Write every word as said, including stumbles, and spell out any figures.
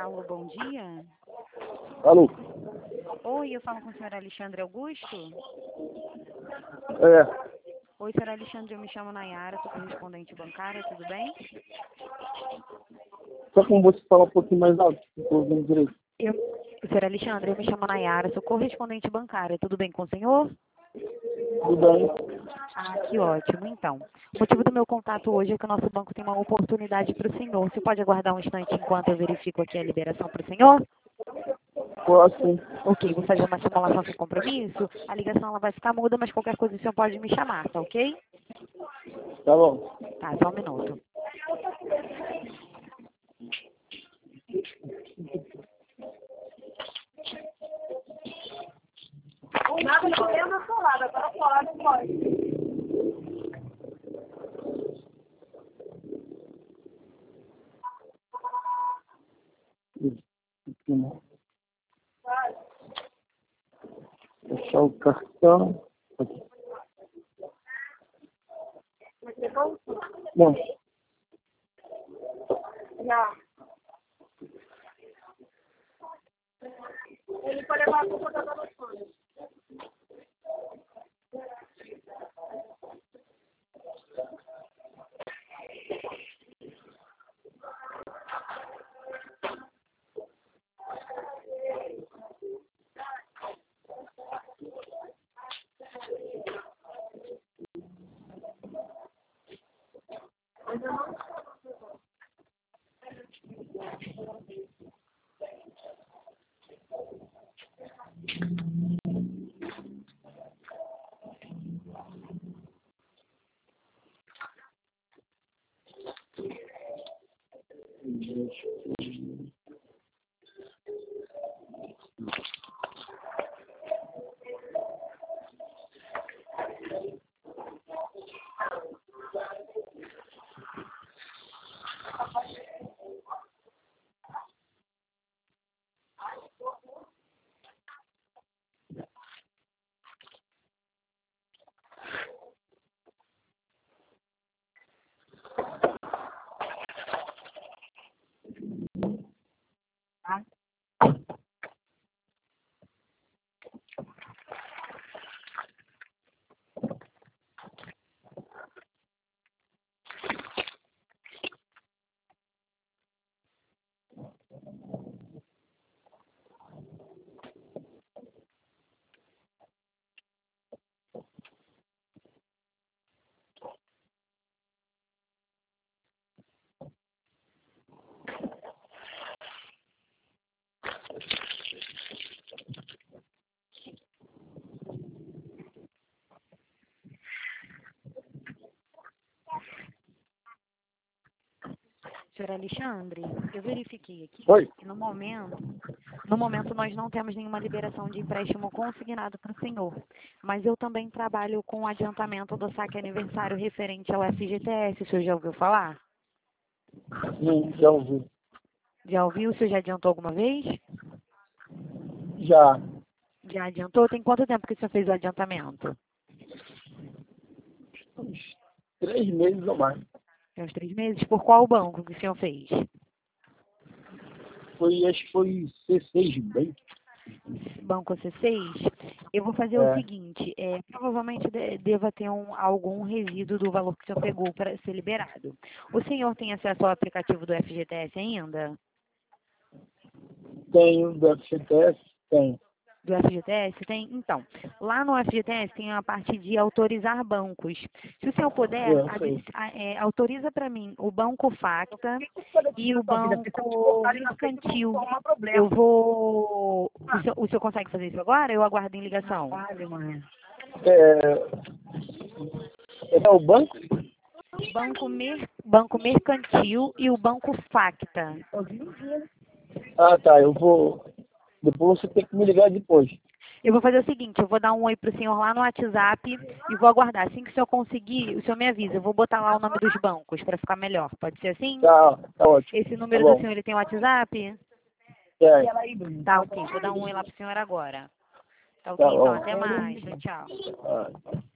Alô, bom dia. Alô? Oi, eu falo com o senhor Alexandre Augusto? É. Oi, senhor Alexandre, eu me chamo Nayara, sou correspondente bancária, tudo bem? Só como você fala um pouquinho mais alto, não estou ouvindo direito. Eu, senhor Alexandre, eu me chamo Nayara, sou correspondente bancária, tudo bem com o senhor? Tudo bem? Ah, que ótimo. Então, o motivo do meu contato hoje é que o nosso banco tem uma oportunidade para o senhor. Você pode aguardar um instante enquanto eu verifico aqui a liberação para o senhor? Posso sim. Ok, vou fazer uma simulação sem compromisso. A ligação ela vai ficar muda, mas qualquer coisa o senhor pode me chamar, tá ok? Tá bom. Tá, só um minuto. Nada não lembra do seu lado, agora fora não pode. Deixar o cartão. Aqui. Você voltou? Não. Já. Ele pode levar a culpa da telefone. Senhor Alexandre, eu verifiquei aqui Oi? que no momento, no momento nós não temos nenhuma liberação de empréstimo consignado para o senhor, mas eu também trabalho com o adiantamento do saque aniversário referente ao F G T S, o senhor já ouviu falar? Sim, já ouvi. Já ouviu? O senhor já adiantou alguma vez? Já. Já adiantou? Tem quanto tempo que o senhor fez o adiantamento? Uns três meses ou mais. Tem uns três meses? Por qual banco que o senhor fez? Foi, acho que foi C seis Bank. Banco C seis? Eu vou fazer o É. seguinte, é, provavelmente de- deva ter um, algum resíduo do valor que o senhor pegou para ser liberado. O senhor tem acesso ao aplicativo do F G T S ainda? Tenho do F G T S? Tenho. Do F G T S? Tem? Então, lá no F G T S tem a parte de autorizar bancos. Se o senhor puder, Eu sei. adi- a- é, autoriza para mim o Banco Facta e o Sua vida, porque se eu te Banco botar ali na frente, Mercantil. não toma problema. Eu vou... O senhor, o senhor consegue fazer isso agora? Eu aguardo em ligação. Vale, mãe. É, é o banco? Banco, Mer... Banco Mercantil e o Banco Facta. Ah, tá. Eu vou... Depois você tem que me ligar depois. Eu vou fazer o seguinte, eu vou dar um oi pro senhor lá no WhatsApp e vou aguardar. Assim que o senhor conseguir, o senhor me avisa. Eu vou botar lá o nome dos bancos para ficar melhor. Pode ser assim? Tá, tá ótimo. Esse Tá número do bom. senhor, ele tem WhatsApp? É. Tá, ok. Vou dar um oi lá pro senhor agora. Tá ok, Tá então. bom. Até mais. Tchau, tchau. Ah.